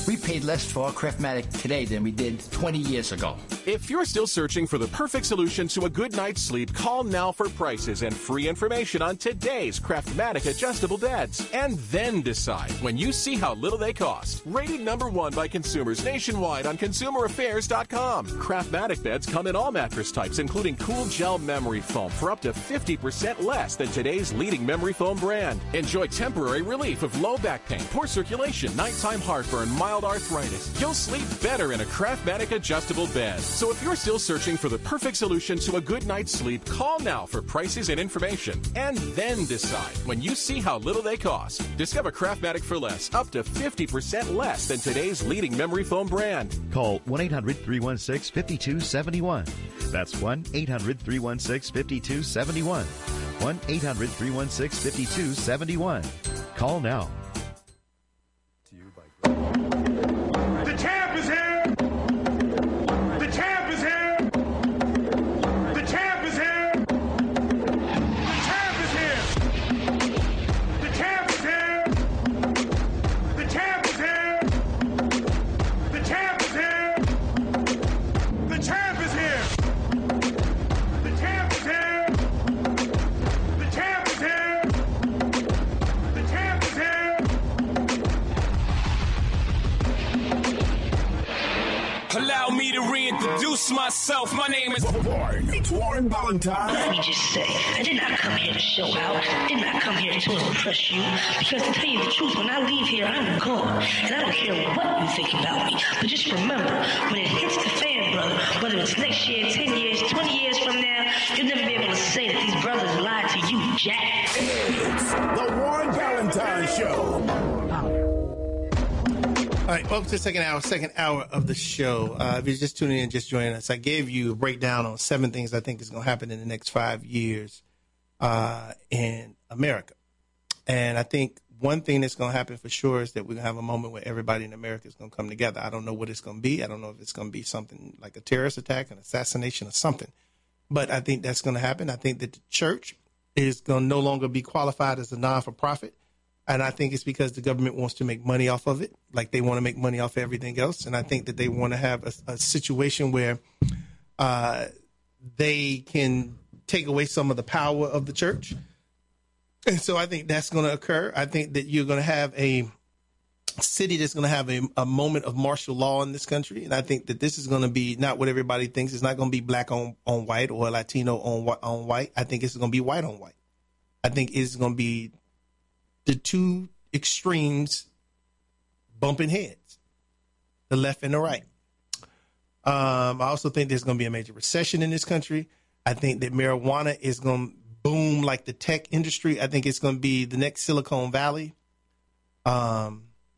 We paid less for our Craftmatic today than we did 20 years ago. If you're still searching for the perfect solution to a good night's sleep, call now for prices and free information on today's Craftmatic adjustable beds. And then decide when you see how little they cost. Rated #1 by consumers nationwide on ConsumerAffairs.com. Craftmatic beds come in all mattress types, including cool gel memory foam for up to 50% less than today's leading memory foam brand. Enjoy temporary relief of low back pain, poor circulation, nighttime heartburn, mild arthritis. You'll sleep better in a Craftmatic adjustable bed. So if you're still searching for the perfect solution to a good night's sleep, call now for prices and information. And then decide when you see how little they cost. Discover Craftmatic for less, up to 50% less than today's leading memory foam brand. Call 1-800-316-5271. That's 1-800-316-5271. 1-800-316-5271. Call now. The champ is here! The champ is here! The champ is here! The champ is here! The champ is here! The champ is here! The champ is here! The champ is here! The champ is here! The champ is here! The champ is here! Allow me to reintroduce myself. My name is Warren Valentine. Let me just say, I did not come here to show out. I did not come here to impress you. Because to tell you the truth, when I leave here, I'm gone. And I don't care what you think about me. But just remember, when it hits the fan, brother, whether it's next year, 10 years, 20 years from now, you'll never be able to say that these brothers lied to you, Jack. It's the Warren Valentine Show. All right, welcome to the second hour of the show. If you're just tuning in, just joining us, I gave you a breakdown on 7 things I think is going to happen in the next 5 years in America. And I think one thing that's going to happen for sure is that we're going to have a moment where everybody in America is going to come together. I don't know what it's going to be. I don't know if it's going to be something like a terrorist attack, an assassination, or something. But I think that's going to happen. I think that the church is going to no longer be qualified as a non-for-profit. And I think it's because the government wants to make money off of it, like they want to make money off everything else. And I think that they want to have a situation where they can take away some of the power of the church. And so I think that's going to occur. I think that you're going to have a city that's going to have a moment of martial law in this country. And I think that this is going to be not what everybody thinks. It's not going to be black on white or Latino on white. I think it's going to be white on white. I think it's going to be the two extremes bumping heads, the left and the right. I also think there's going to be a major recession in this country. I think that marijuana is going to boom like the tech industry. I think it's going to be the next Silicon Valley. I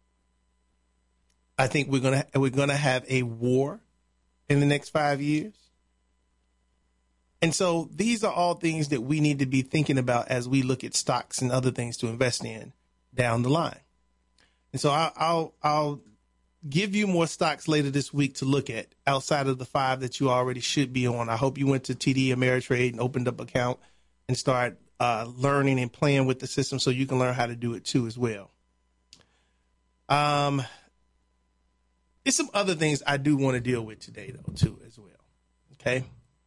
think we're going to have a war in the next 5 years. And so these are all things that we need to be thinking about as we look at stocks and other things to invest in down the line. And so I'll give you more stocks later this week to look at outside of the 5 that you already should be on. I hope you went to TD Ameritrade and opened up an account and start learning and playing with the system so you can learn how to do it too as well. There's some other things I do want to deal with today though too as well. Okay.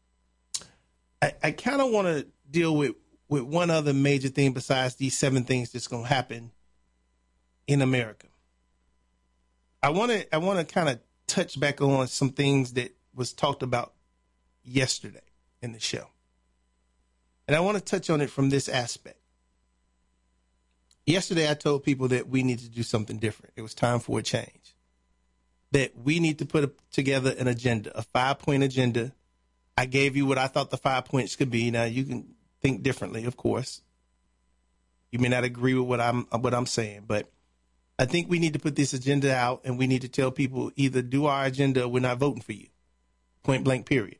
I kind of want to deal with one other major thing besides these 7 things that's going to happen in America. I want to kind of touch back on some things that was talked about yesterday in the show. And I want to touch on it from this aspect. Yesterday, I told people that we need to do something different. It was time for a change. That we need to put together an agenda, a 5-point agenda. I gave you what I thought the 5 points could be. Now you can think differently, of course. You may not agree with what I'm saying, but I think we need to put this agenda out and we need to tell people either do our agenda or we're not voting for you. Point blank, period.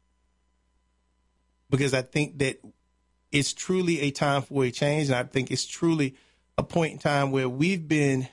Because I think that it's truly a time for a change. And I think it's truly a point in time where we've been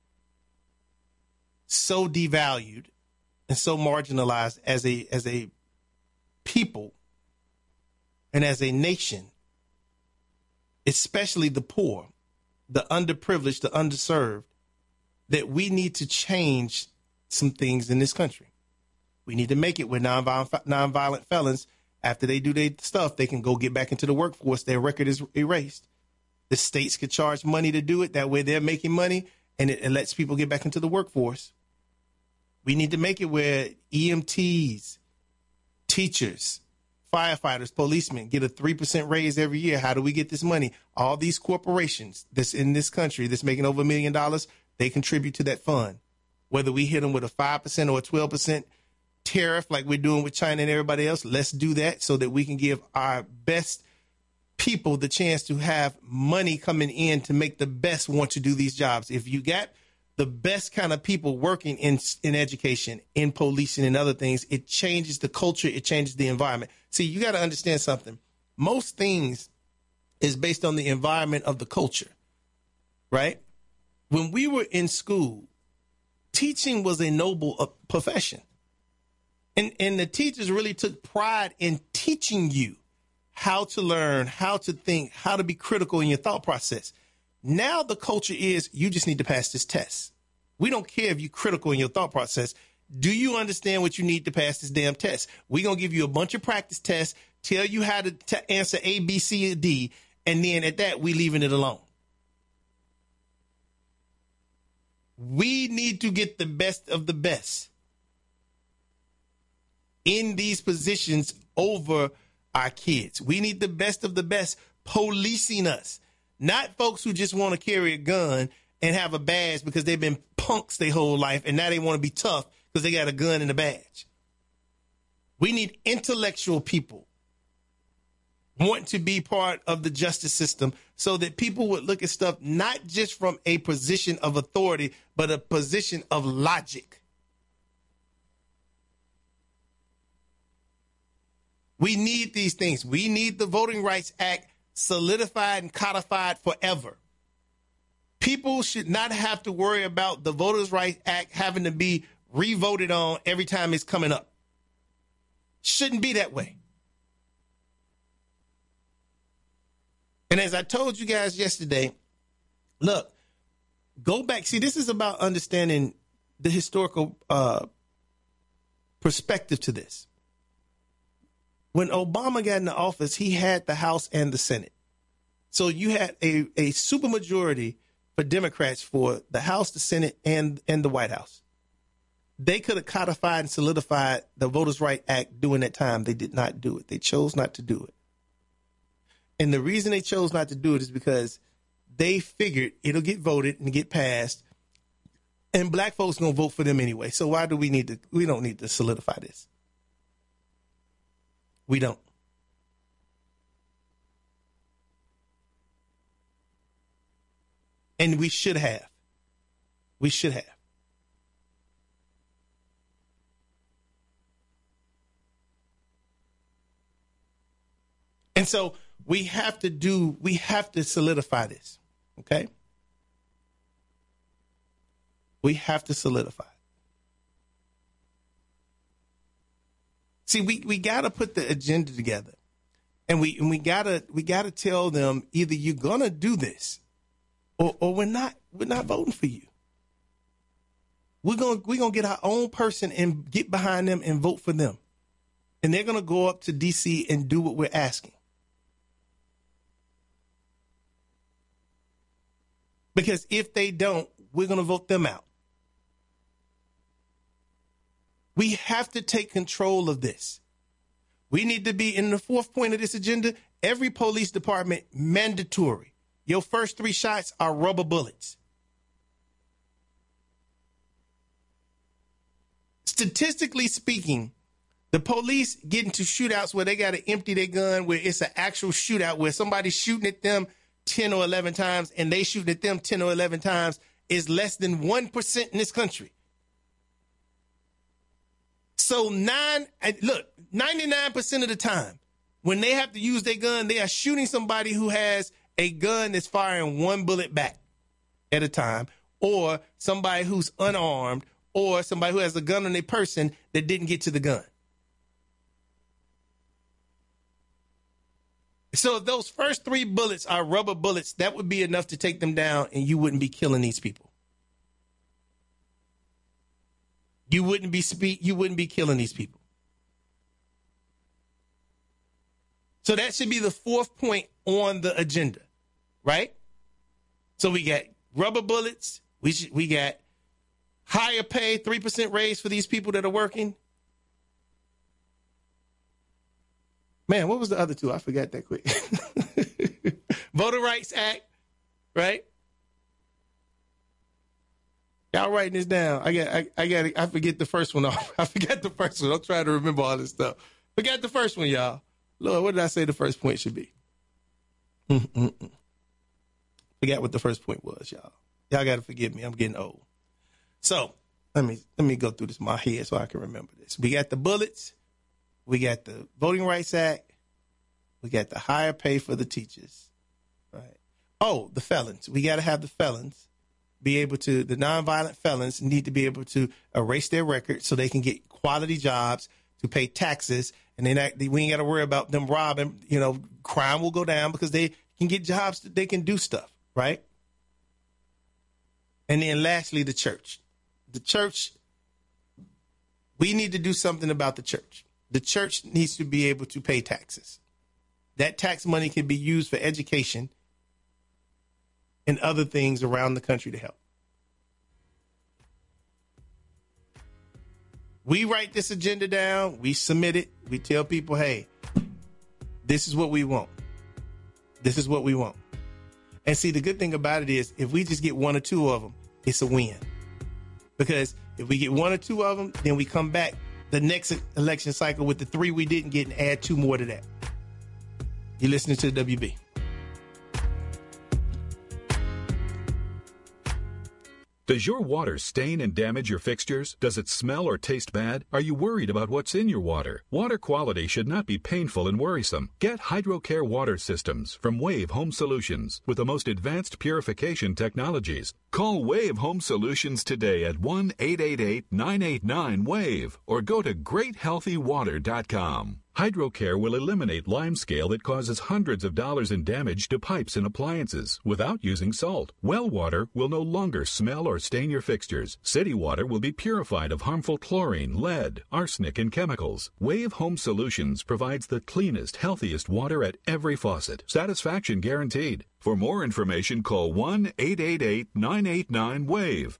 so devalued and so marginalized as a people and as a nation, especially the poor, the underprivileged, the underserved, that we need to change some things in this country. We need to make it where nonviolent felons, after they do their stuff, they can go get back into the workforce. Their record is erased. The states could charge money to do it. That way they're making money, and it lets people get back into the workforce. We need to make it where EMTs, teachers, firefighters, policemen get a 3% raise every year. How do we get this money? All these corporations that's in this country that's making over $1 million, they contribute to that fund. Whether we hit them with a 5% or a 12% tariff like we're doing with China and everybody else, let's do that so that we can give our best people the chance to have money coming in to make the best want to do these jobs. If you got the best kind of people working in education, in policing and other things, it changes the culture, it changes the environment. See, you got to understand something. Most things is based on the environment of the culture, right? When we were in school, teaching was a noble profession. And the teachers really took pride in teaching you how to learn, how to think, how to be critical in your thought process. Now the culture is you just need to pass this test. We don't care if you're critical in your thought process. Do you understand what you need to pass this damn test? We're going to give you a bunch of practice tests, tell you how to answer A, B, C, or D, and then at that, we leaving it alone. We need to get the best of the best in these positions over our kids. We need the best of the best policing us, not folks who just want to carry a gun and have a badge because they've been punks their whole life and now they want to be tough because they got a gun and a badge. We need intellectual people wanting to be part of the justice system so that people would look at stuff not just from a position of authority, but a position of logic. We need these things. We need the Voting Rights Act solidified and codified forever. People should not have to worry about the Voters' Rights Act having to be re-voted on every time it's coming up. Shouldn't be that way. And as I told you guys yesterday, look, go back. See, this is about understanding the historical perspective to this. When Obama got into office, he had the House and the Senate. So you had a supermajority for Democrats for the House, the Senate, and the White House. They could have codified and solidified the Voters' Rights Act during that time. They did not do it. They chose not to do it. And the reason they chose not to do it is because they figured it'll get voted and get passed, and black folks going to vote for them anyway. So why do we don't need to solidify this. We don't. And we should have. We should have. And so we have to solidify this. Okay? We have to solidify. See, we got to put the agenda together, and we got to tell them either you're gonna do this, or we're not voting for you. We're gonna get our own person and get behind them and vote for them, and they're gonna go up to DC and do what we're asking. Because if they don't, we're gonna vote them out. We have to take control of this. We need to be in the fourth point of this agenda. Every police department mandatory. Your first 3 shots are rubber bullets. Statistically speaking, the police get into shootouts where they got to empty their gun, where it's an actual shootout where somebody's shooting at them 10 or 11 times and they shooting at them 10 or 11 times is less than 1% in this country. So 99% of the time, when they have to use their gun, they are shooting somebody who has a gun that's firing 1 bullet back at a time, or somebody who's unarmed, or somebody who has a gun on their person that didn't get to the gun. So if those first 3 bullets are rubber bullets, that would be enough to take them down, and you wouldn't be killing these people. you wouldn't be killing these people. So that should be the fourth point on the agenda, right? So we got rubber bullets. We got higher pay, 3% raise for these people that are working. Man, what was the other two? I forgot that quick. Voter Rights Act, right? Y'all writing this down. I forget the first one off. I forgot the first one. I'm trying to remember all this stuff. Forgot the first one, y'all. Lord, what did I say the first point should be? Forgot what the first point was, y'all. Y'all got to forgive me. I'm getting old. So let me go through this in my head so I can remember this. We got the bullets. We got the Voting Rights Act. We got the higher pay for the teachers. Right. Oh, the felons. We got to have the felons be able to, the nonviolent felons need to be able to erase their record so they can get quality jobs, to pay taxes, and we ain't got to worry about them robbing. You know, crime will go down because they can get jobs, they can do stuff, right? And then lastly, the church. The church, we need to do something about the church. The church needs to be able to pay taxes. That tax money can be used for education and other things around the country to help. We write this agenda down. We submit it. We tell people, hey, this is what we want. This is what we want. And see, the good thing about it is if we just get one or two of them, it's a win. Because if we get one or two of them, then we come back the next election cycle with the 3 we didn't get and add 2 more to that. You're listening to the WB. Does your water stain and damage your fixtures? Does it smell or taste bad? Are you worried about what's in your water? Water quality should not be painful and worrisome. Get HydroCare water systems from Wave Home Solutions with the most advanced purification technologies. Call Wave Home Solutions today at 1-888-989-WAVE or go to GreatHealthyWater.com. HydroCare will eliminate limescale that causes hundreds of dollars in damage to pipes and appliances without using salt. Well water will no longer smell or stain your fixtures. City water will be purified of harmful chlorine, lead, arsenic, and chemicals. Wave Home Solutions provides the cleanest, healthiest water at every faucet. Satisfaction guaranteed. For more information, call 1-888-989-WAVE,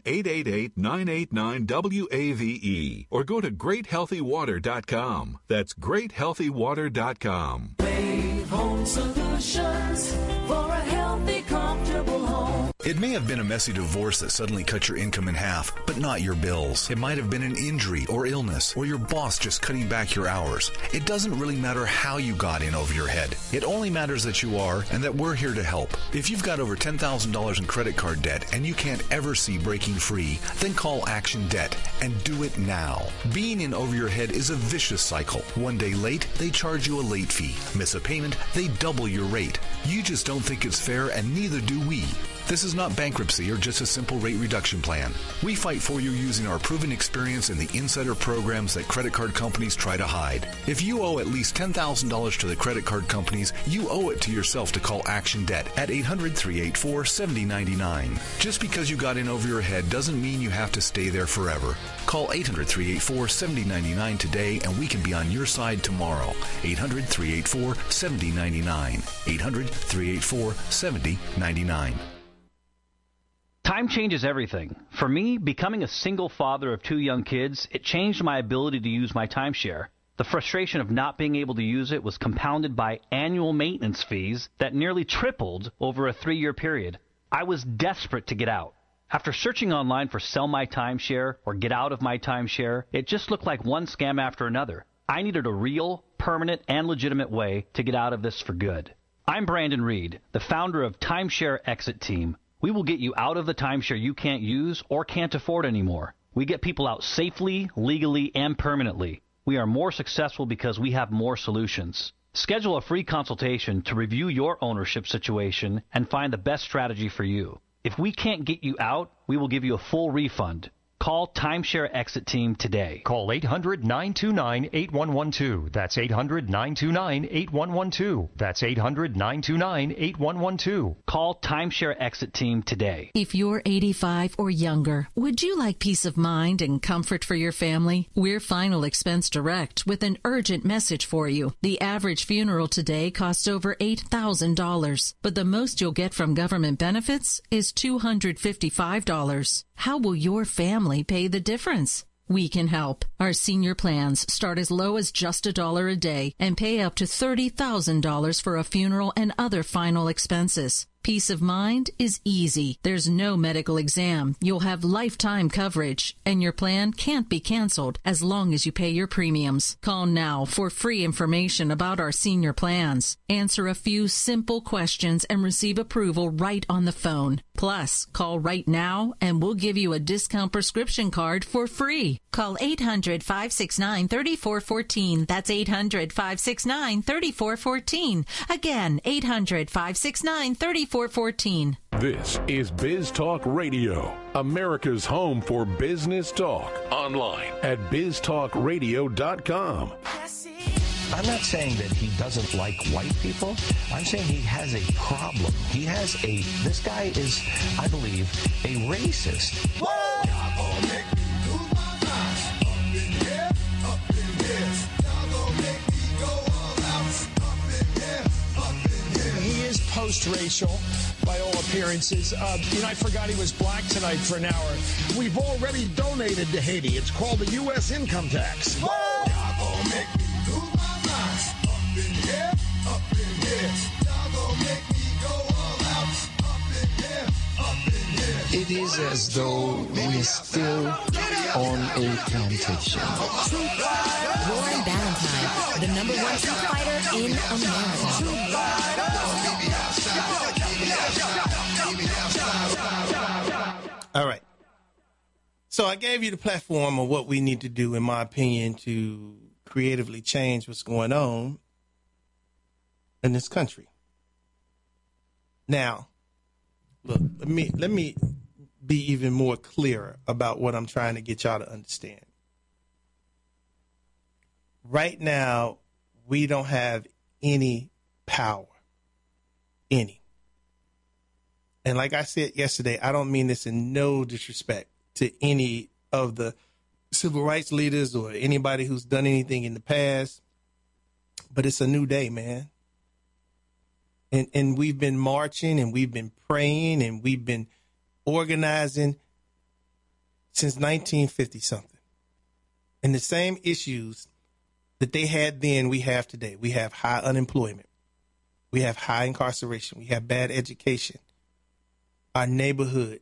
1-888-989-WAVE, or go to GreatHealthyWater.com. That's GreatHealthyWater.com. Wave Home Solutions for a healthy, comfortable home. It may have been a messy divorce that suddenly cut your income in half, but not your bills. It might have been an injury or illness, or your boss just cutting back your hours. It doesn't really matter how you got in over your head. It only matters that you are and that we're here to help. If you've got over $10,000 in credit card debt and you can't ever see breaking free, then call Action Debt and do it now. Being in over your head is a vicious cycle. One day late, they charge you a late fee. Miss a payment, they double your rate. You just don't think it's fair, and neither do we. This is not bankruptcy or just a simple rate reduction plan. We fight for you using our proven experience in the insider programs that credit card companies try to hide. If you owe at least $10,000 to the credit card companies, you owe it to yourself to call Action Debt at 800-384-7099. Just because you got in over your head doesn't mean you have to stay there forever. Call 800-384-7099 today and we can be on your side tomorrow. 800-384-7099. 800-384-7099. Time changes everything. For me, becoming a single father of 2 young kids, it changed my ability to use my timeshare. The frustration of not being able to use it was compounded by annual maintenance fees that nearly tripled over a 3-year period. I was desperate to get out. After searching online for sell my timeshare or get out of my timeshare, it just looked like one scam after another. I needed a real, permanent, and legitimate way to get out of this for good. I'm Brandon Reed, the founder of Timeshare Exit Team. We will get you out of the timeshare you can't use or can't afford anymore. We get people out safely, legally, and permanently. We are more successful because we have more solutions. Schedule a free consultation to review your ownership situation and find the best strategy for you. If we can't get you out, we will give you a full refund. Call Call Timeshare Exit Team today. Call 800-929-8112. That's 800-929-8112. That's 800-929-8112. Call Timeshare Exit Team today. If you're 85 or younger, would you like peace of mind and comfort for your family? We're Final Expense Direct with an urgent message for you. The average funeral today costs over $8,000, but the most you'll get from government benefits is $255. How will your family pay the difference? We can help. Our senior plans start as low as just $1 a day and pay up to $30,000 for a funeral and other final expenses. Peace of mind is easy. There's no medical exam. You'll have lifetime coverage, and your plan can't be canceled as long as you pay your premiums. Call now for free information about our senior plans. Answer a few simple questions and receive approval right on the phone. Plus, call right now and we'll give you a discount prescription card for free. Call 800-569-3414. That's 800-569-3414. Again, 800-569-3414. This is Biz Talk Radio, America's home for business talk. Online at biztalkradio.com. I'm not saying that he doesn't like white people. I'm saying he has a problem. This guy is, I believe, a racist. He is post-racial by all appearances. I forgot he was black tonight for an hour. We've already donated to Haiti. It's called the U.S. income tax. It is as though we're still on a plantation. Warren Ballantyne, the #1 truth fighter in America. All right. So I gave you the platform of what we need to do, in my opinion, to creatively change what's going on in this country. Now, look, let me be even more clearer about what I'm trying to get y'all to understand. Right now, we don't have any power. Any. And like I said yesterday, I don't mean this in no disrespect to any of the civil rights leaders or anybody who's done anything in the past, but it's a new day, man. And we've been marching and we've been praying and we've been organizing since 1950 something. And the same issues that they had then, we have today. We have high unemployment. We have high incarceration. We have bad education. Our neighborhoods.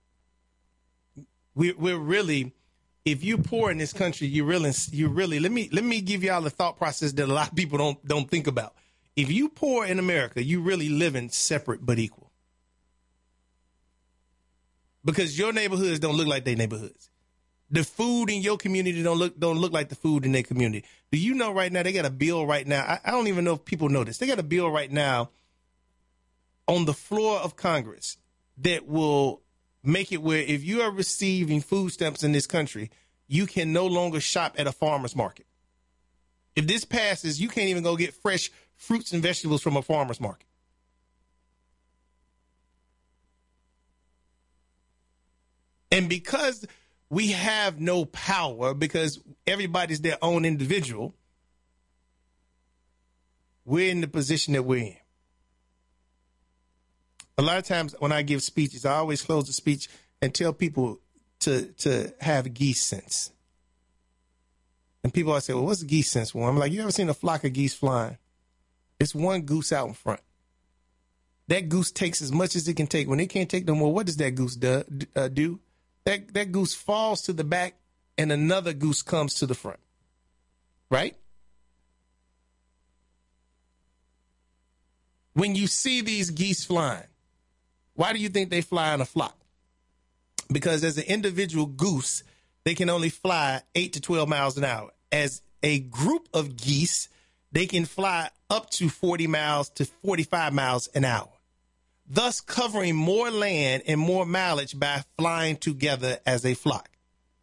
We're really, if you're poor in this country, you really, let me give y'all a thought process that a lot of people don't think about. If you poor in America, you really living separate but equal. Because your neighborhoods don't look like their neighborhoods. The food in your community don't look like the food in their community. Do you know right now, they got a bill right now. I don't even know if people know this. They got a bill right now on the floor of Congress that will make it where if you are receiving food stamps in this country, you can no longer shop at a farmer's market. If this passes, you can't even go get fresh fruits and vegetables from a farmer's market. And because we have no power, because everybody's their own individual, we're in the position that we're in. A lot of times when I give speeches, I always close the speech and tell people to have geese sense. And people always say, well, what's geese sense for? I'm like, you ever seen a flock of geese flying? It's one goose out in front. That goose takes as much as it can take. When it can't take no more, what does that goose do? That goose falls to the back and another goose comes to the front. Right? When you see these geese flying, why do you think they fly in a flock? Because as an individual goose, they can only fly 8 to 12 miles an hour. As a group of geese, they can fly up to 40 miles to 45 miles an hour, thus covering more land and more mileage by flying together as a flock.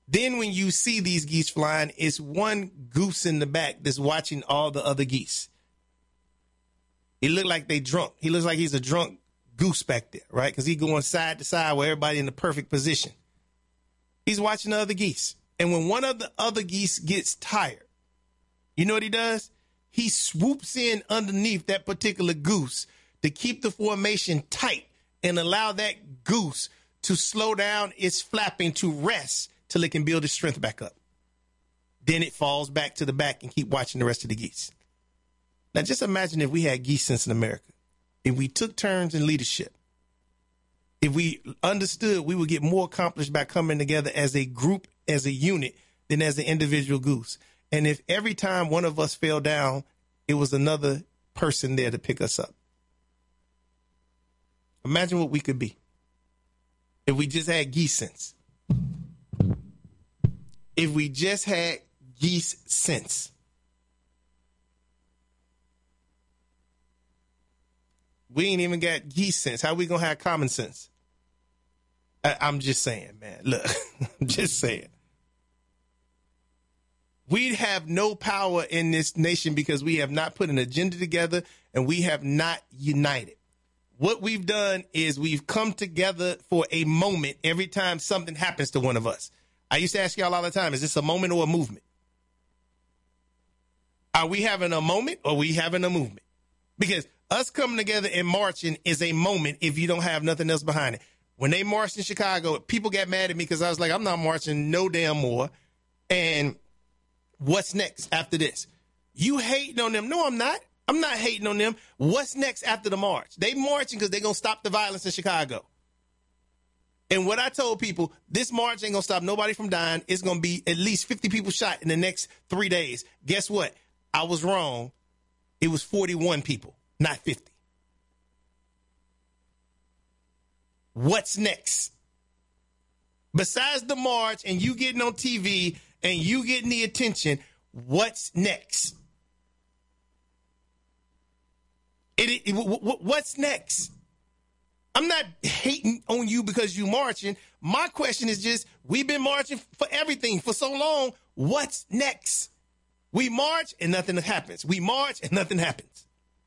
Then when you see these geese flying, it's one goose in the back that's watching all the other geese. He look like they drunk. He looks like he's a drunk goose back there, right? Because he's going side to side where everybody in the perfect position. He's watching the other geese. And when one of the other geese gets tired, you know what he does? He swoops in underneath that particular goose to keep the formation tight and allow that goose to slow down its flapping to rest till it can build its strength back up. Then it falls back to the back and keep watching the rest of the geese. Now, just imagine if we had geese sense in America. If we took turns in leadership. If we understood we would get more accomplished by coming together as a group, as a unit, than as an individual goose. And if every time one of us fell down, it was another person there to pick us up. Imagine what we could be if we just had geese sense. If we just had geese sense. We ain't even got geese sense. How we going to have common sense? I'm just saying, man. Look, I'm just saying. We have no power in this nation because we have not put an agenda together and we have not united. What we've done is we've come together for a moment every time something happens to one of us. I used to ask y'all all the time, is this a moment or a movement? Are we having a moment or are we having a movement? Because us coming together and marching is a moment if you don't have nothing else behind it. When they marched in Chicago, people got mad at me because I was like, I'm not marching no damn more. And what's next after this? You hating on them? No, I'm not. I'm not hating on them. What's next after the march? They marching because they're going to stop the violence in Chicago. And what I told people, this march ain't going to stop nobody from dying. It's going to be at least 50 people shot in the next 3 days. Guess what? I was wrong. It was 41 people, not 50. What's next? Besides the march and you getting on TV and you getting the attention, what's next? What's next? I'm not hating on you because you marching. My question is just, we've been marching for everything for so long. What's next? We march and nothing happens. We march and nothing happens.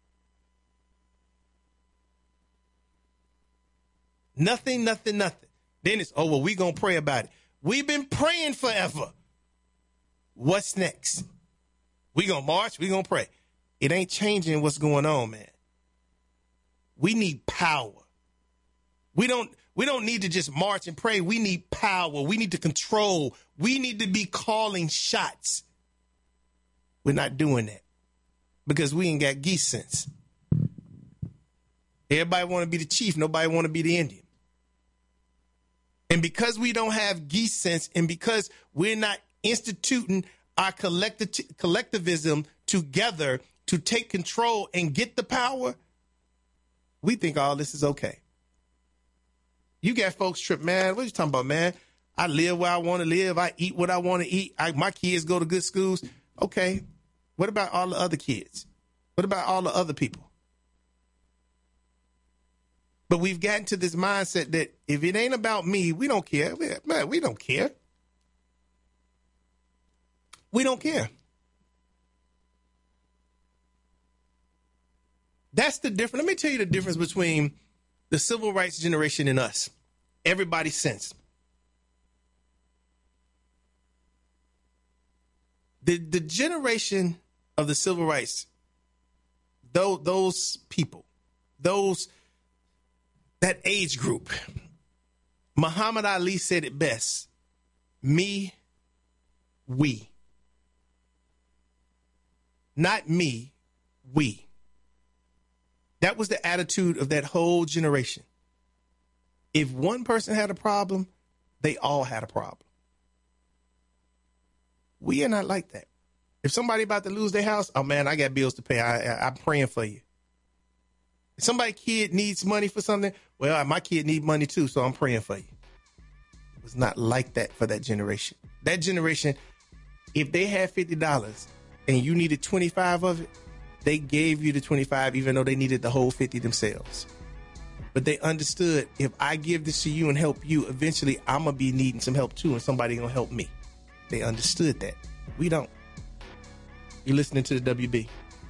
Nothing. Then it's, oh, well, we going to pray about it. We've been praying forever. What's next? We going to march. We going to pray. It ain't changing what's going on, man. We need power. We don't need to just march and pray. We need power. We need to control. We need to be calling shots. We're not doing that because we ain't got geese sense. Everybody want to be the chief. Nobody want to be the Indian. And because we don't have geese sense and because we're not instituting our collectivism together to take control and get the power, we think all this is okay. You got folks trip, man. What you talking about, man? I live where I want to live. I eat what I want to eat. My kids go to good schools. Okay. What about all the other kids? What about all the other people? But we've gotten to this mindset that if it ain't about me, we don't care. Man, we don't care. We don't care. That's the difference. Let me tell you the difference between the civil rights generation and us. Everybody sense. The generation of the civil rights, those people, that age group, Muhammad Ali said it best. Me, we. Not me, we. That was the attitude of that whole generation. If one person had a problem, they all had a problem. We are not like that. If somebody about to lose their house, oh man, I got bills to pay. I'm praying for you. If somebody's kid needs money for something, well, my kid need money too, so I'm praying for you. It was not like that for that generation. That generation, if they had $50 and you needed 25 of it, they gave you the 25 even though they needed the whole 50 themselves. But they understood, if I give this to you and help you, eventually I'm going to be needing some help too, and somebody going to help me. They understood that. We don't. You're listening to the WB.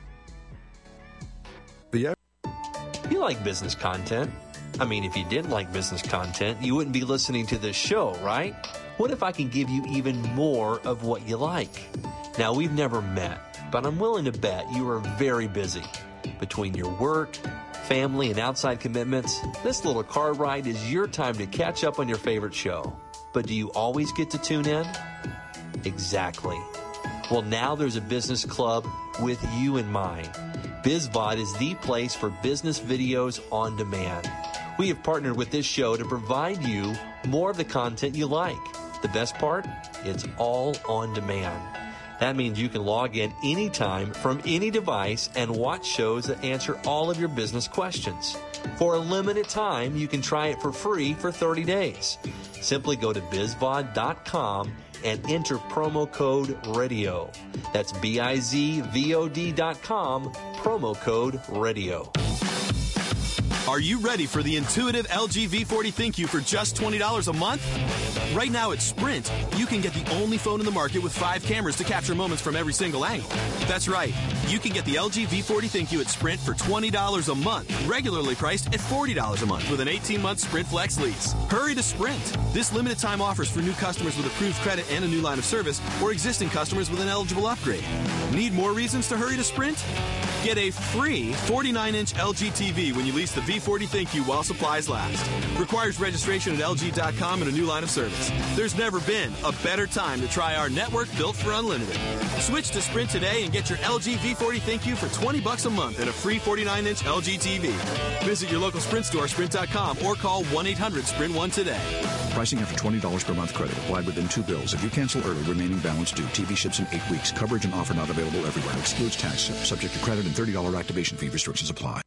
You like business content. I mean, if you didn't like business content, you wouldn't be listening to this show, right? What if I can give you even more of what you like? Now, we've never met, but I'm willing to bet you are very busy. Between your work, family, and outside commitments, this little car ride is your time to catch up on your favorite show. But do you always get to tune in? Exactly. Well, now there's a business club with you in mind. BizVod is the place for business videos on demand. We have partnered with this show to provide you more of the content you like. The best part? It's all on demand. That means you can log in anytime from any device and watch shows that answer all of your business questions. For a limited time, you can try it for free for 30 days. Simply go to bizvod.com and enter promo code RADIO. That's BIZVOD.com, promo code RADIO. Are you ready for the intuitive LG V40 ThinQ for just $20 a month? Right now at Sprint, you can get the only phone in the market with 5 cameras to capture moments from every single angle. That's right. You can get the LG V40 ThinQ at Sprint for $20 a month, regularly priced at $40 a month with an 18-month Sprint Flex lease. Hurry to Sprint. This limited time offers for new customers with approved credit and a new line of service, or existing customers with an eligible upgrade. Need more reasons to hurry to Sprint? Get a free 49-inch LG TV when you lease the V40 ThinQ while supplies last. Requires registration at LG.com and a new line of service. There's never been a better time to try our network built for unlimited. Switch to Sprint today and get your LG V40 ThinQ for $20 a month and a free 49-inch LG TV. Visit your local Sprint store, Sprint.com, or call 1-800-SPRINT1 today. Pricing after $20 per month credit applied within 2 bills. If you cancel early, remaining balance due. TV ships in 8 weeks. Coverage and offer not available everywhere. Excludes tax. Subject to credit and $30 activation fee. Restrictions apply.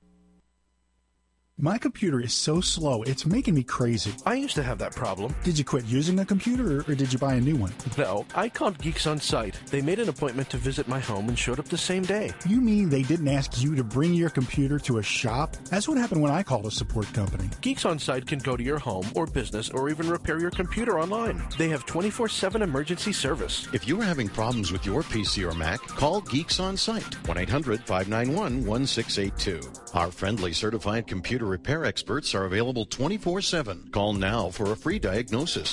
My computer is so slow, it's making me crazy. I used to have that problem. Did you quit using a computer, or did you buy a new one? No, I called Geeks On Site. They made an appointment to visit my home and showed up the same day. You mean they didn't ask you to bring your computer to a shop? That's what happened when I called a support company. Geeks On Site can go to your home or business or even repair your computer online. They have 24/7 emergency service. If you're having problems with your PC or Mac, call Geeks On Site, 1-800-591-1682. Our friendly certified computer repair experts are available 24/7. Call now for a free diagnosis,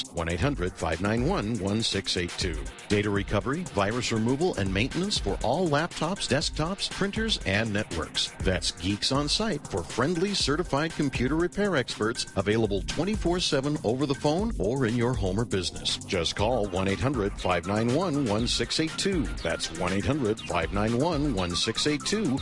1-800-591-1682. Data recovery, virus removal, and maintenance for all laptops, desktops, printers, and networks. That's Geeks On Site for friendly certified computer repair experts, available 24/7 over the phone or in your home or business. Just call 1-800-591-1682. That's 1-800-591-1682,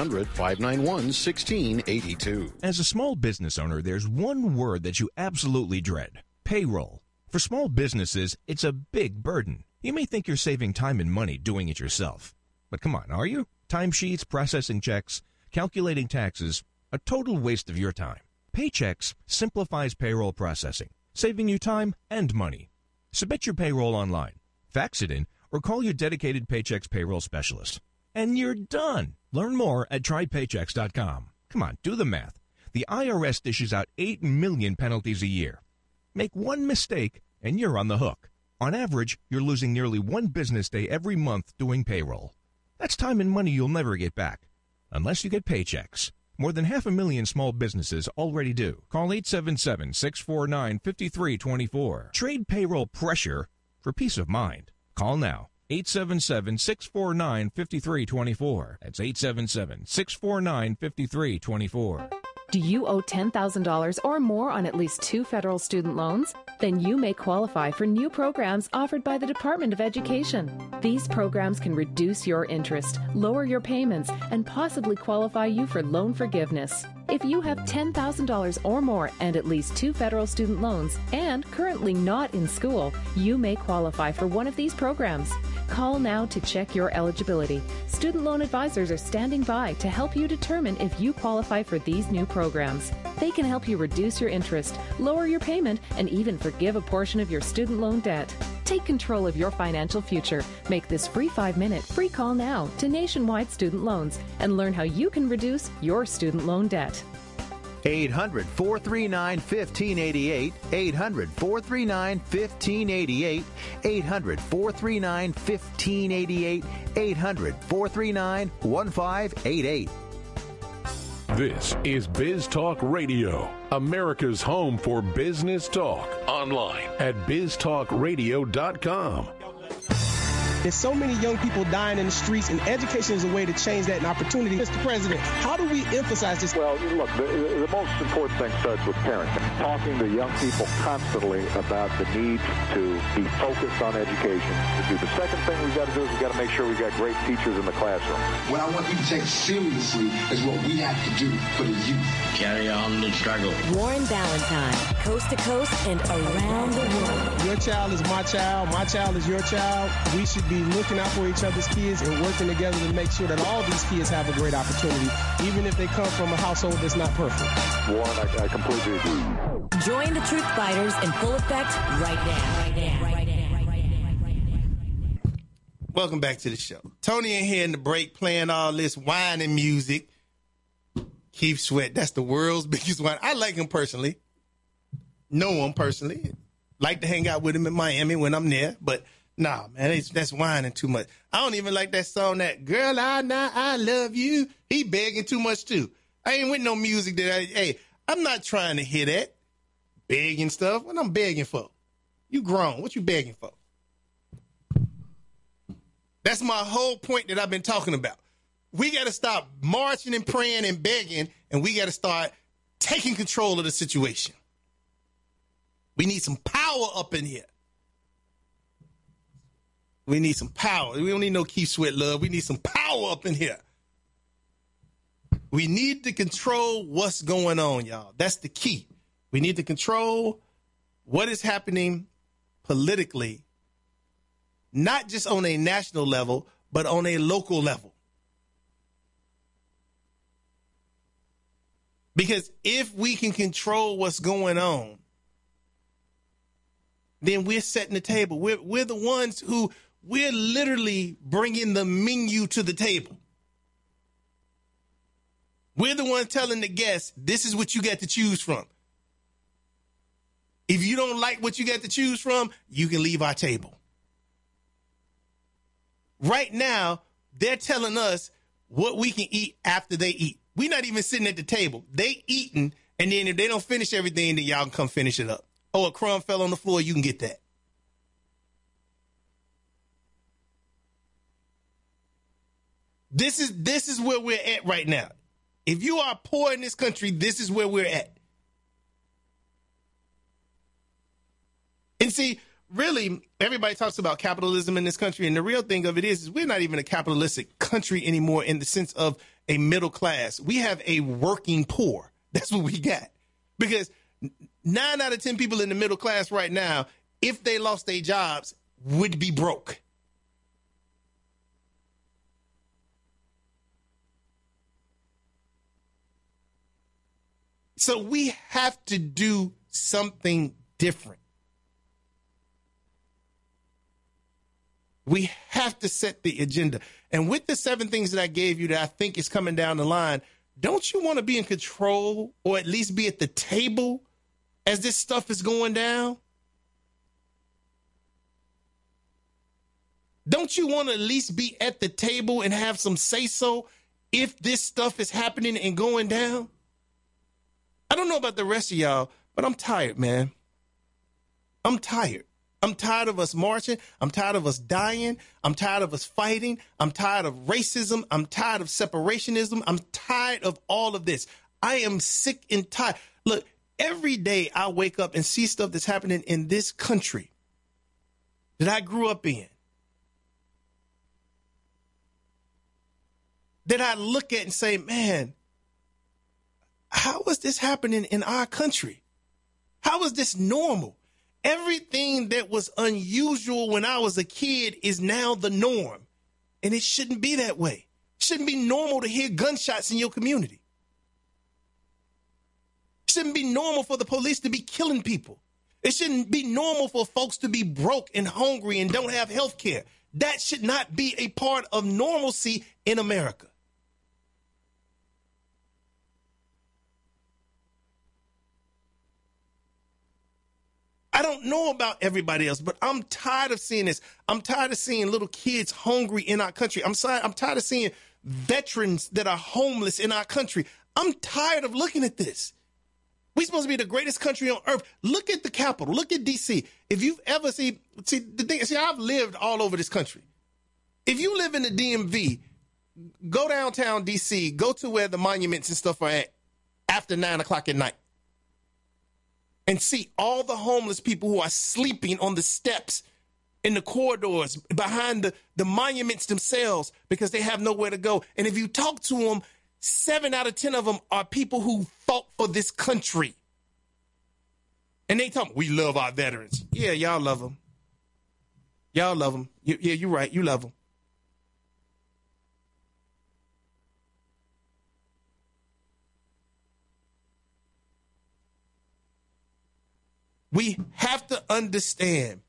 1-800-591-1682. As a small business owner, there's one word that you absolutely dread: payroll. For small businesses, it's a big burden. You may think you're saving time and money doing it yourself. But come on, are you? Timesheets, processing checks, calculating taxes, a total waste of your time. Paychex simplifies payroll processing, saving you time and money. Submit your payroll online, fax it in, or call your dedicated Paychex payroll specialist. And you're done. Learn more at trypaychex.com. Come on, do the math. The IRS dishes out 8 million penalties a year. Make one mistake, and you're on the hook. On average, you're losing nearly 1 business day every month doing payroll. That's time and money you'll never get back, unless you get Paychex. More than 500,000 small businesses already do. Call 877-649-5324. Trade payroll pressure for peace of mind. Call now. 877-649-5324. That's 877-649-5324. Do you owe $10,000 or more on at least 2 federal student loans? Then you may qualify for new programs offered by the Department of Education. These programs can reduce your interest, lower your payments, and possibly qualify you for loan forgiveness. If you have $10,000 or more and at least 2 federal student loans and currently not in school, you may qualify for one of these programs. Call now to check your eligibility. Student loan advisors are standing by to help you determine if you qualify for these new programs. They can help you reduce your interest, lower your payment, and even forgive a portion of your student loan debt. Take control of your financial future. Make this free 5-minute free call now to Nationwide Student Loans and learn how you can reduce your student loan debt. 800-439-1588. 800-439-1588. 800-439-1588. 800-439-1588. This is Biz Talk Radio, America's home for business talk. Online at biztalkradio.com. There's so many young people dying in the streets, and education is a way to change that, an opportunity. Mr. President, how do we emphasize this? Well, look, the most important thing starts with parenting. Talking to young people constantly about the need to be focused on education. The second thing we've got to do is we've got to make sure we've got great teachers in the classroom. What I want you to take seriously is what we have to do for the youth. Carry on the struggle. Warren Ballantyne, coast to coast and around the world. Your child is my child is your child. We should be looking out for each other's kids and working together to make sure that all these kids have a great opportunity, even if they come from a household that's not perfect. Warren, I completely agree. Join the Truth Fighters in full effect right now. Welcome back to the show. Tony in here in the break playing all this whining music. Keith Sweat, that's the world's biggest whine. I like him personally. Know him personally. Like to hang out with him in Miami when I'm there, but nah, man, that's whining too much. I don't even like that song, that Girl, I Love You. He begging too much, too. I ain't with no music that I'm not trying to hear that. Begging stuff. What I'm begging for? You grown. What you begging for? That's my whole point that I've been talking about. We got to stop marching and praying and begging, and we got to start taking control of the situation. We need some power up in here. We need some power. We don't need no Keith Sweat love. We need some power up in here. We need to control what's going on, y'all. That's the key. We need to control what is happening politically, not just on a national level, but on a local level. Because if we can control what's going on, then we're setting the table. We're the ones who, we're literally bringing the menu to the table. We're the ones telling the guests, this is what you got to choose from. If you don't like what you got to choose from, you can leave our table. Right now, they're telling us what we can eat after they eat. We're not even sitting at the table. They eating, and then if they don't finish everything, then y'all can come finish it up. Oh, a crumb fell on the floor, you can get that. This is where we're at right now. If you are poor in this country, this is where we're at. And see, really, everybody talks about capitalism in this country, and the real thing of it is we're not even a capitalistic country anymore in the sense of a middle class. We have a working poor. That's what we got. Because 9 out of 10 people in the middle class right now, if they lost their jobs, would be broke. So we have to do something different. We have to set the agenda. And with the 7 things that I gave you that I think is coming down the line, don't you want to be in control or at least be at the table as this stuff is going down? Don't you want to at least be at the table and have some say-so if this stuff is happening and going down? I don't know about the rest of y'all, but I'm tired, man. I'm tired. I'm tired of us marching. I'm tired of us dying. I'm tired of us fighting. I'm tired of racism. I'm tired of separationism. I'm tired of all of this. I am sick and tired. Look, every day I wake up and see stuff that's happening in this country that I grew up in, that I look at and say, man, how is this happening in our country? How is this normal? Everything that was unusual when I was a kid is now the norm. And it shouldn't be that way. It shouldn't be normal to hear gunshots in your community. It shouldn't be normal for the police to be killing people. It shouldn't be normal for folks to be broke and hungry and don't have health care. That should not be a part of normalcy in America. I don't know about everybody else, but I'm tired of seeing this. I'm tired of seeing little kids hungry in our country. I'm tired of seeing veterans that are homeless in our country. I'm tired of looking at this. We're supposed to be the greatest country on earth. Look at the Capitol. Look at D.C. If you've ever I've lived all over this country. If you live in the DMV, go downtown D.C., go to where the monuments and stuff are at after 9 o'clock at night and see all the homeless people who are sleeping on the steps in the corridors behind the monuments themselves because they have nowhere to go. And if you talk to them, 7 out of 10 of them are people who fought for this country. And they talk, we love our veterans. Yeah, y'all love them. Y'all love them. Yeah, you're right. You love them. We have to understand,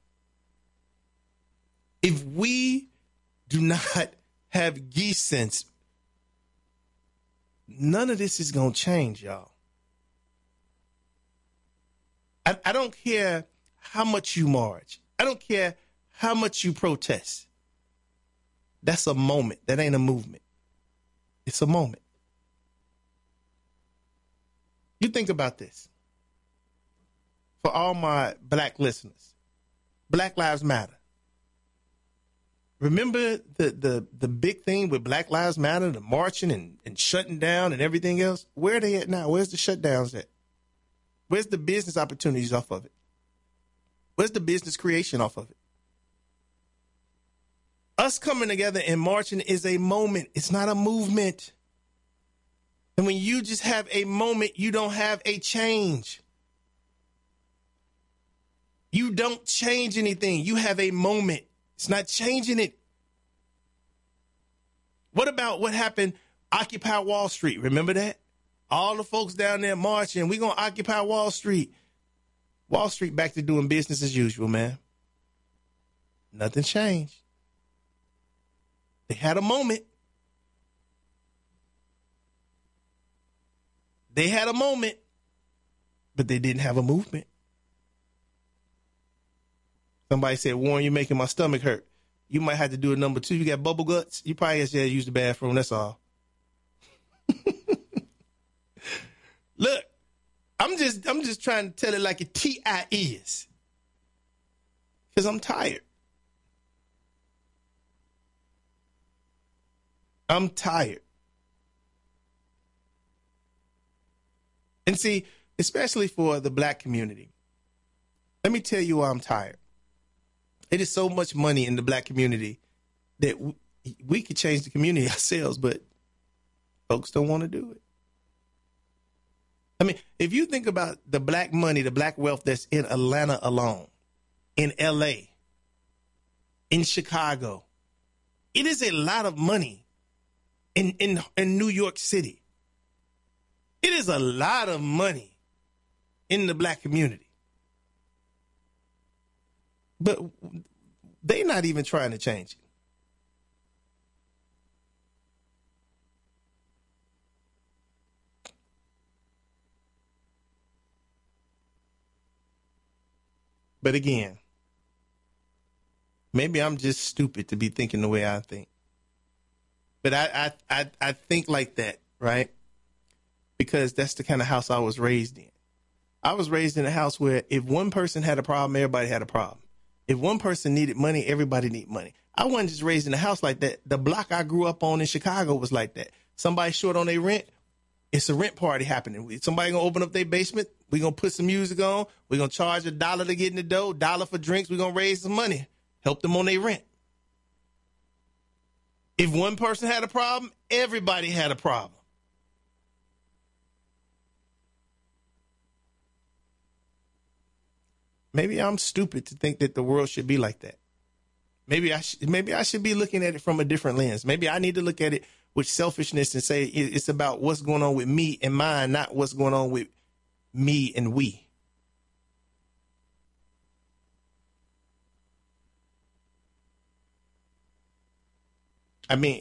if we do not have geese sense, none of this is going to change, y'all. I don't care how much you march. I don't care how much you protest. That's a moment. That ain't a movement. It's a moment. You think about this. For all my black listeners, Black Lives Matter. Remember the big thing with Black Lives Matter, the marching and shutting down and everything else? Where are they at now? Where's the shutdowns at? Where's the business opportunities off of it? Where's the business creation off of it? Us coming together and marching is a moment. It's not a movement. And when you just have a moment, you don't have a change. You don't change anything. You have a moment. It's not changing it. What about what happened? Occupy Wall Street. Remember that? All the folks down there marching. We're going to occupy Wall Street. Wall Street back to doing business as usual, man. Nothing changed. They had a moment. They had a moment, but they didn't have a movement. Somebody said, Warren, you're making my stomach hurt. You might have to do a number 2. You got bubble guts? You probably have to use the bathroom. That's all. Look, I'm just trying to tell it like a T.I. is. Because I'm tired. I'm tired. And see, especially for the black community, let me tell you why I'm tired. It is so much money in the black community that we could change the community ourselves, but folks don't want to do it. I mean, if you think about the black money, the black wealth that's in Atlanta alone, in L.A., in Chicago, it is a lot of money in New York City. It is a lot of money in the black community. But they're not even trying to change it. But again, maybe I'm just stupid to be thinking the way I think. But I think like that, right? Because that's the kind of house I was raised in. I was raised in a house where if one person had a problem, everybody had a problem. If one person needed money, everybody needed money. I wasn't just raised in a house like that. The block I grew up on in Chicago was like that. Somebody short on their rent, it's a rent party happening. Somebody going to open up their basement. We're going to put some music on. We're going to charge $1 to get in the door, $1 for drinks. We're going to raise some money, help them on their rent. If one person had a problem, everybody had a problem. Maybe I'm stupid to think that the world should be like that. Maybe I should be looking at it from a different lens. Maybe I need to look at it with selfishness and say it's about what's going on with me and mine, not what's going on with me and we. I mean,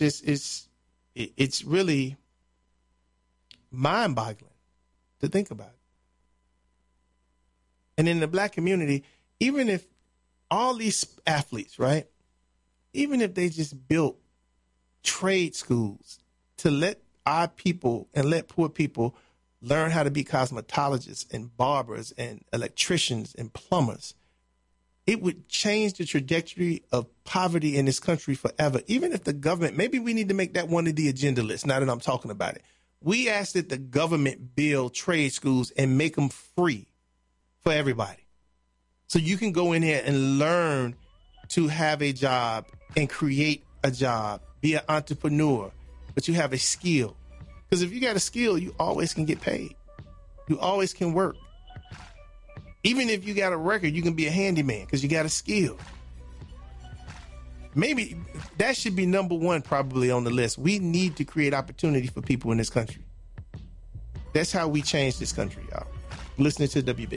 it's really mind-boggling to think about it. And in the black community, even if all these athletes, right, even if they just built trade schools to let our people and let poor people learn how to be cosmetologists and barbers and electricians and plumbers, it would change the trajectory of poverty in this country forever. Even if the government, maybe we need to make that one of the agenda lists, now that I'm talking about it. We ask that the government build trade schools and make them free for everybody. So you can go in here and learn to have a job and create a job, be an entrepreneur, but you have a skill. Because if you got a skill, you always can get paid. You always can work. Even if you got a record, you can be a handyman because you got a skill. Maybe that should be number one probably on the list. We need to create opportunity for people in this country. That's how we change this country, y'all. Listening to WB.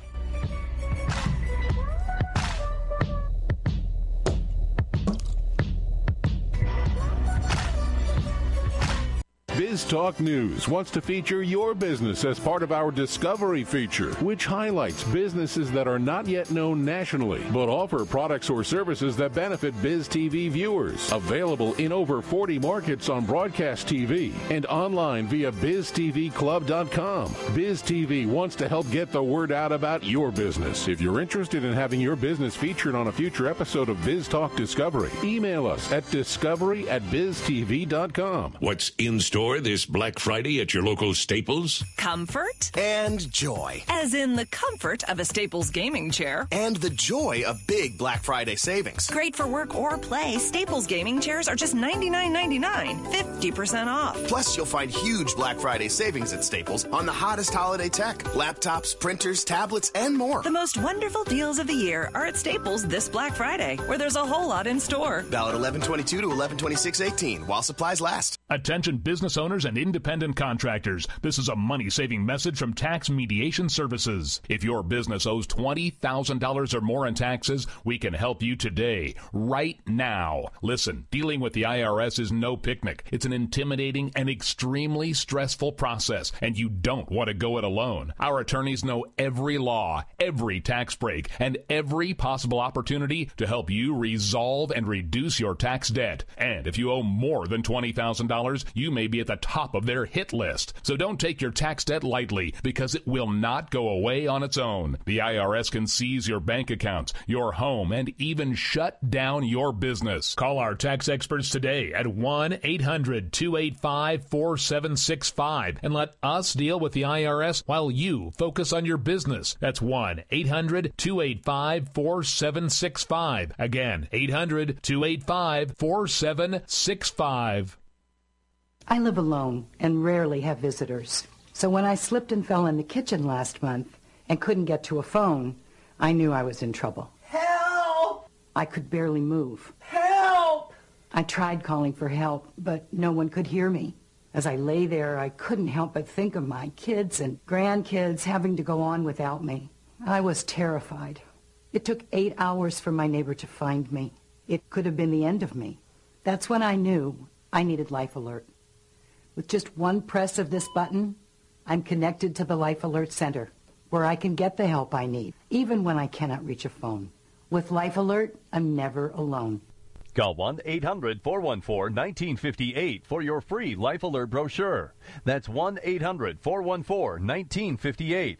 Biz Talk News wants to feature your business as part of our Discovery feature, which highlights businesses that are not yet known nationally, but offer products or services that benefit Biz TV viewers. Available in over 40 markets on broadcast TV and online via BizTVClub.com. Biz TV wants to help get the word out about your business. If you're interested in having your business featured on a future episode of Biz Talk Discovery, email us at discovery@BizTV.com. What's in store this Black Friday at your local Staples? Comfort. And joy. As in the comfort of a Staples gaming chair. And the joy of big Black Friday savings. Great for work or play, Staples gaming chairs are just $99.99, 50% off. Plus, you'll find huge Black Friday savings at Staples on the hottest holiday tech, laptops, printers, tablets, and more. The most wonderful deals of the year are at Staples this Black Friday, where there's a whole lot in store. Valid 11/22 to 11/26/18 while supplies last. Attention business owners and independent contractors. This is a money-saving message from Tax Mediation Services. If your business owes $20,000 or more in taxes, we can help you today, right now. Listen, dealing with the IRS is no picnic. It's an intimidating and extremely stressful process, and you don't want to go it alone. Our attorneys know every law, every tax break, and every possible opportunity to help you resolve and reduce your tax debt. And if you owe more than $20,000, you may be at the top of their hit list. So don't take your tax debt lightly, because it will not go away on its own. The IRS can seize your bank accounts, your home, and even shut down your business. Call our tax experts today at 1-800-285-4765 and let us deal with the IRS while you focus on your business. That's 1-800-285-4765. Again, 800-285-4765. I live alone and rarely have visitors. So when I slipped and fell in the kitchen last month and couldn't get to a phone, I knew I was in trouble. Help! I could barely move. Help! I tried calling for help, but no one could hear me. As I lay there, I couldn't help but think of my kids and grandkids having to go on without me. I was terrified. It took 8 hours for my neighbor to find me. It could have been the end of me. That's when I knew I needed Life Alert. With just one press of this button, I'm connected to the Life Alert Center, where I can get the help I need, even when I cannot reach a phone. With Life Alert, I'm never alone. Call 1-800-414-1958 for your free Life Alert brochure. That's 1-800-414-1958.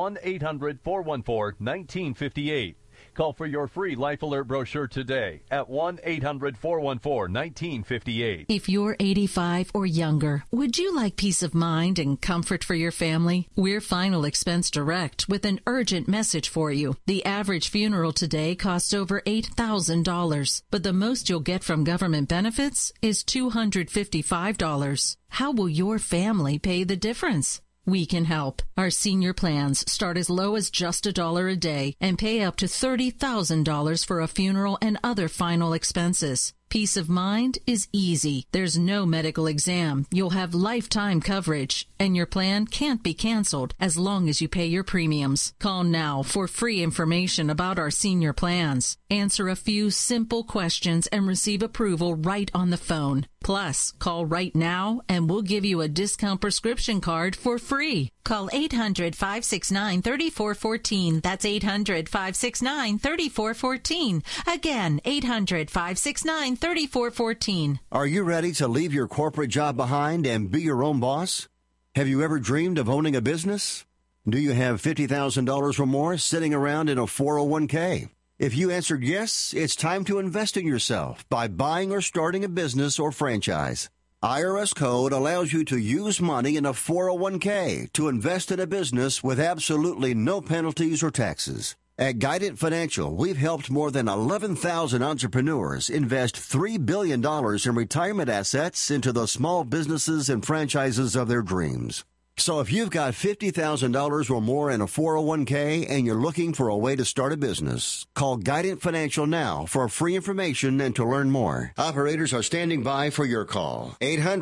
1-800-414-1958. Call for your free Life Alert brochure today at 1-800-414-1958. If you're 85 or younger, would you like peace of mind and comfort for your family? We're Final Expense Direct with an urgent message for you. The average funeral today costs over $8,000, but the most you'll get from government benefits is $255. How will your family pay the difference? We can help. Our senior plans start as low as just $1 a day and pay up to $30,000 for a funeral and other final expenses. Peace of mind is easy. There's no medical exam. You'll have lifetime coverage, and your plan can't be canceled as long as you pay your premiums. Call now for free information about our senior plans. Answer a few simple questions and receive approval right on the phone. Plus, call right now and we'll give you a discount prescription card for free. Call 800-569-3414. That's 800-569-3414. Again, 800-569-3414. Are you ready to leave your corporate job behind and be your own boss? Have you ever dreamed of owning a business? Do you have $50,000 or more sitting around in a 401k? If you answered yes, it's time to invest in yourself by buying or starting a business or franchise. IRS code allows you to use money in a 401k to invest in a business with absolutely no penalties or taxes. At Guidant Financial, we've helped more than 11,000 entrepreneurs invest $3 billion in retirement assets into the small businesses and franchises of their dreams. So if you've got $50,000 or more in a 401k and you're looking for a way to start a business, call Guidant Financial now for free information and to learn more. Operators are standing by for your call.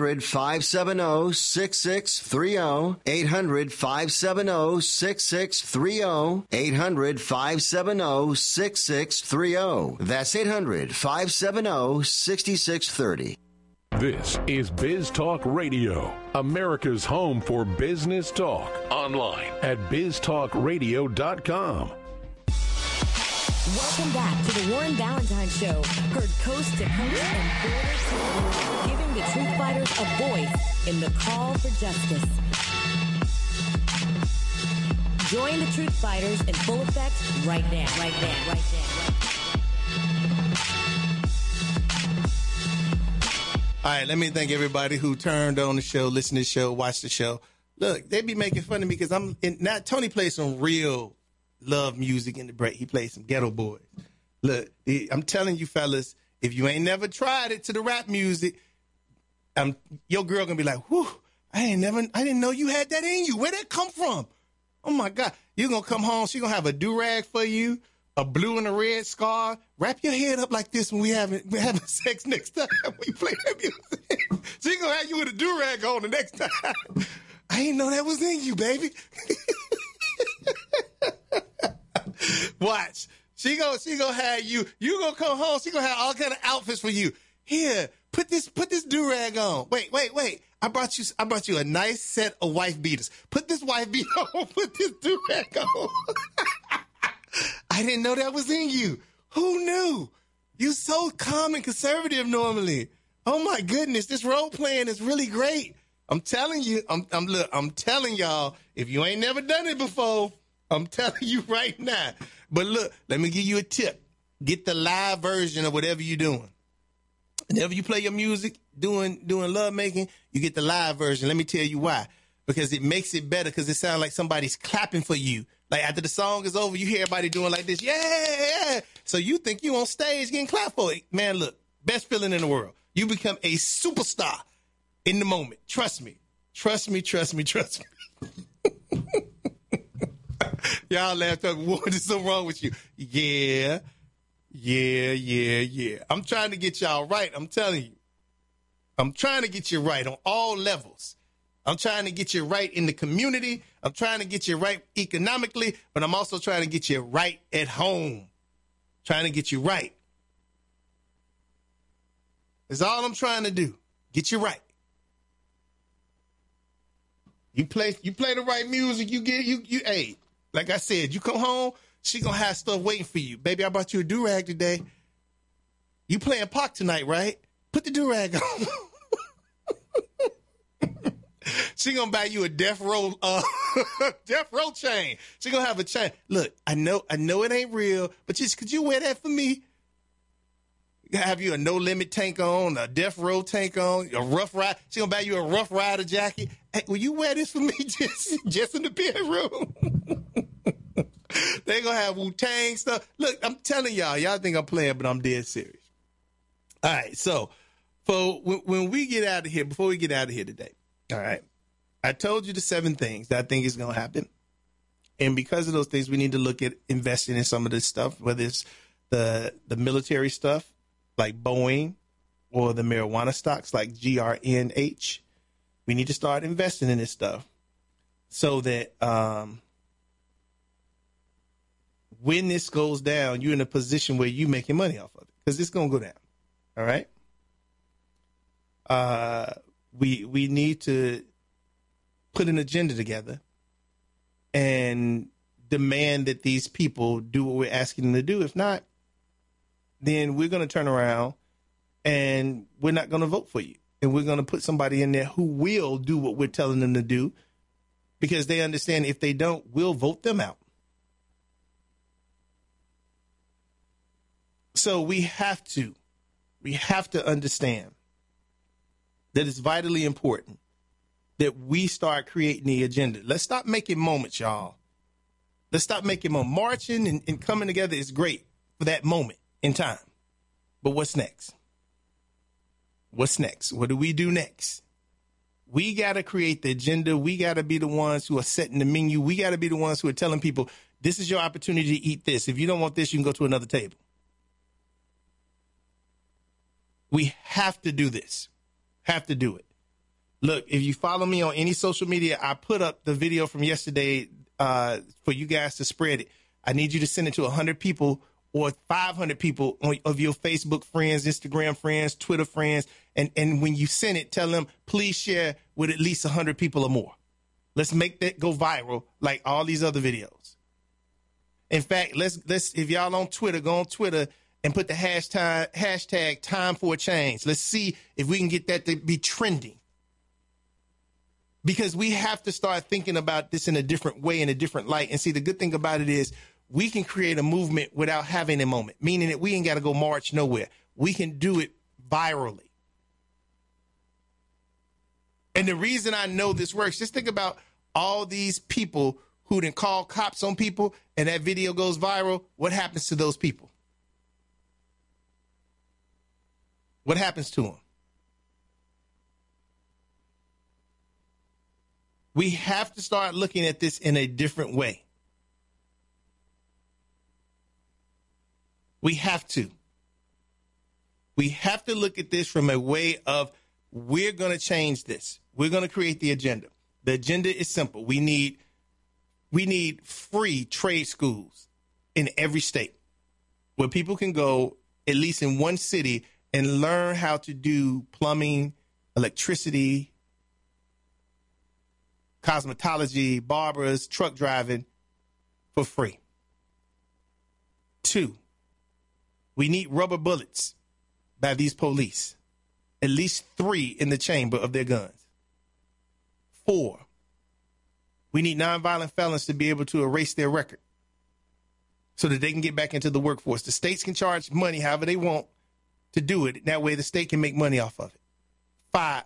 800-570-6630. 800-570-6630. 800-570-6630. That's 800-570-6630. This is Biz Talk Radio, America's home for business talk. Online at biztalkradio.com. Welcome back to the Warren Valentine Show. Heard coast to coast and border to border, giving the truth fighters a voice in the call for justice. Join the truth fighters in full effect right now. All right, let me thank everybody who turned on the show, listened to the show, watched the show. Look, they be making fun of me because Tony plays some real love music in the break. He plays some Ghetto Boys. Look, I'm telling you fellas, if you ain't never tried it to the rap music, your girl gonna be like, whew, I didn't know you had that in you. Where'd that come from? Oh my God. You're gonna come home, she gonna have a do-rag for you, a blue and a red scarf. Wrap your head up like this when we're having sex next time we play that music. She gonna have you with a do-rag on the next time. I didn't know that was in you, baby. Watch. She gonna have you. You gonna come home. She gonna have all kind of outfits for you. Here, put this do-rag on. Wait. I brought you a nice set of wife beaters. Put this wife beater on. Put this do-rag on. I didn't know that was in you. Who knew? You so calm and conservative normally. Oh my goodness, this role playing is really great. I'm telling you, I'm telling y'all, if you ain't never done it before, I'm telling you right now. But look, let me give you a tip. Get the live version of whatever you're doing. Whenever you play your music, doing love making, you get the live version. Let me tell you why. Because it makes it better because it sounds like somebody's clapping for you. Like after the song is over, you hear everybody doing like this, yeah. So you think you on stage getting clapped for it. Man, look, best feeling in the world. You become a superstar in the moment. Trust me. Y'all laughed at me. What is so wrong with you? Yeah. I'm trying to get y'all right. I'm telling you. I'm trying to get you right on all levels. I'm trying to get you right in the community. I'm trying to get you right economically, but I'm also trying to get you right at home. Trying to get you right. That's all I'm trying to do. Get you right. You play the right music, hey, like I said, you come home, she gonna have stuff waiting for you. Baby, I brought you a do-rag today. You playing Pac tonight, right? Put the do-rag on. She gonna buy you a death row chain. She gonna have a chain. Look, I know it ain't real, but could you wear that for me? Have you a no limit tank on, a death row tank on, a rough ride? She gonna buy you a rough rider jacket. Hey, will you wear this for me just in the bedroom? They gonna have Wu-Tang stuff. Look, I'm telling y'all think I'm playing, but I'm dead serious. All right, so when we get out of here, before we get out of here today, all right, I told you the 7 things that I think is going to happen. And because of those things, we need to look at investing in some of this stuff, whether it's the military stuff like Boeing or the marijuana stocks like GRNH. We need to start investing in this stuff so that when this goes down, you're in a position where you're making money off of it because it's going to go down. All right. We need to put an agenda together and demand that these people do what we're asking them to do. If not, then we're going to turn around and we're not going to vote for you. And we're going to put somebody in there who will do what we're telling them to do, because they understand if they don't, we'll vote them out. So we have to understand that it's vitally important that we start creating the agenda. Let's stop making moments, y'all. Let's stop making moments. Marching and coming together is great for that moment in time. But what's next? What's next? What do we do next? We got to create the agenda. We got to be the ones who are setting the menu. We got to be the ones who are telling people, this is your opportunity to eat this. If you don't want this, you can go to another table. We have to do this. Have to do it. Look, if you follow me on any social media, I put up the video from yesterday for you guys to spread it. I need you to send it to 100 people or 500 people of your Facebook friends, Instagram friends, Twitter friends. And when you send it, tell them, please share with at least 100 people or more. Let's make that go viral like all these other videos. In fact, let's if y'all on Twitter, go on Twitter and put the hashtag time for a change. Let's see if we can get that to be trending. Because we have to start thinking about this in a different way, in a different light. And see, the good thing about it is we can create a movement without having a moment, meaning that we ain't got to go march nowhere. We can do it virally. And the reason I know this works, just think about all these people who didn't call cops on people and that video goes viral. What happens to those people? What happens to them? We have to start looking at this in a different way. We have to. We have to look at this from a way of, we're going to change this. We're going to create the agenda. The agenda is simple. We need free trade schools in every state where people can go, at least in one city, and learn how to do plumbing, electricity, cosmetology, barbers, truck driving for free. 2, we need rubber bullets by these police, at least 3 in the chamber of their guns. 4, we need nonviolent felons to be able to erase their record so that they can get back into the workforce. The states can charge money however they want to do it. That way the state can make money off of it. 5,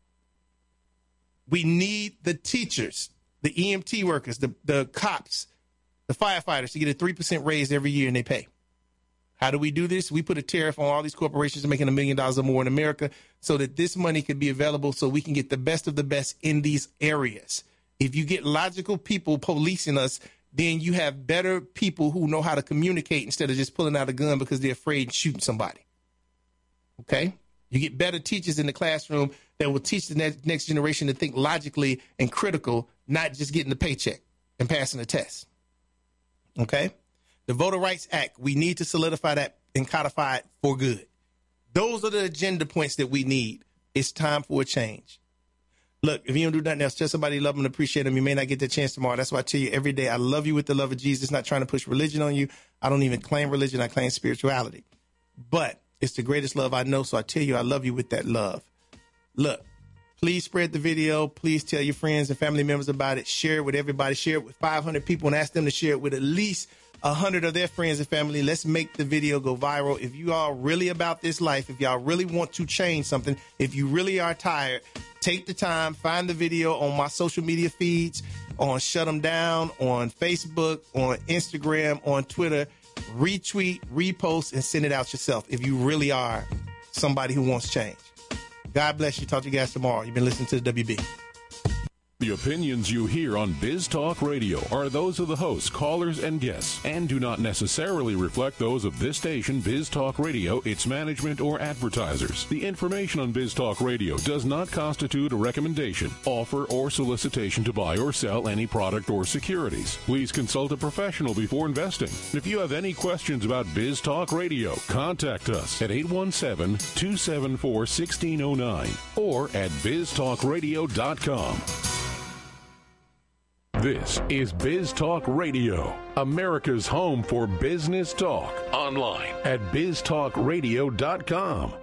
we need the teachers, the EMT workers, the cops, the firefighters to get a 3% raise every year in their pay. How do we do this? We put a tariff on all these corporations making $1 million or more in America so that this money can be available so we can get the best of the best in these areas. If you get logical people policing us, then you have better people who know how to communicate instead of just pulling out a gun because they're afraid of shooting somebody. Okay? You get better teachers in the classroom that will teach the next generation to think logically and critical, not just getting the paycheck and passing the test. Okay? The Voter Rights Act, we need to solidify that and codify it for good. Those are the agenda points that we need. It's time for a change. Look, if you don't do nothing else, tell somebody you love them and appreciate them. You may not get the chance tomorrow. That's why I tell you every day, I love you with the love of Jesus. Not trying to push religion on you. I don't even claim religion. I claim spirituality. But it's the greatest love I know, so I tell you I love you with that love. Look, please spread the video. Please tell your friends and family members about it. Share it with everybody. Share it with 500 people and ask them to share it with at least 100 of their friends and family. Let's make the video go viral. If you are really about this life, if y'all really want to change something, if you really are tired, take the time, find the video on my social media feeds, on Shut 'Em Down, on Facebook, on Instagram, on Twitter. Retweet, repost, and send it out yourself if you really are somebody who wants change. God bless you. Talk to you guys tomorrow. You've been listening to the WB. The opinions you hear on Biz Talk Radio are those of the hosts, callers, and guests, and do not necessarily reflect those of this station, Biz Talk Radio, its management, or advertisers. The information on Biz Talk Radio does not constitute a recommendation, offer, or solicitation to buy or sell any product or securities. Please consult a professional before investing. If you have any questions about Biz Talk Radio, contact us at 817-274-1609 or at biztalkradio.com. This is Biz Talk Radio, America's home for business talk. Online at biztalkradio.com.